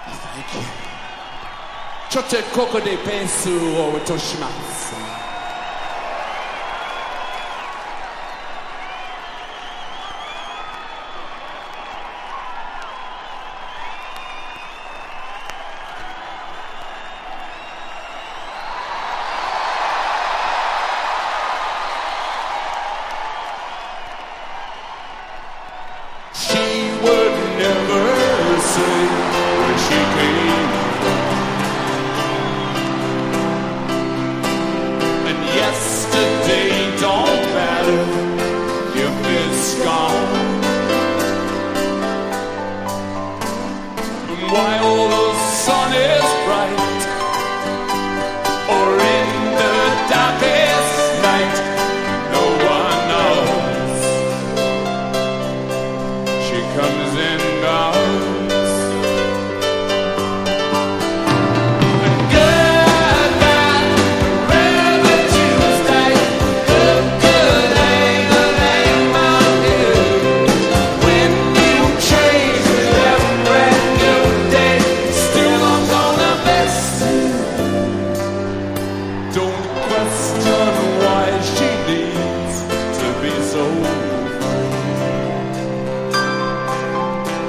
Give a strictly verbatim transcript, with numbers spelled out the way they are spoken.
Thank you. ちょっとここでペースを落とします。Why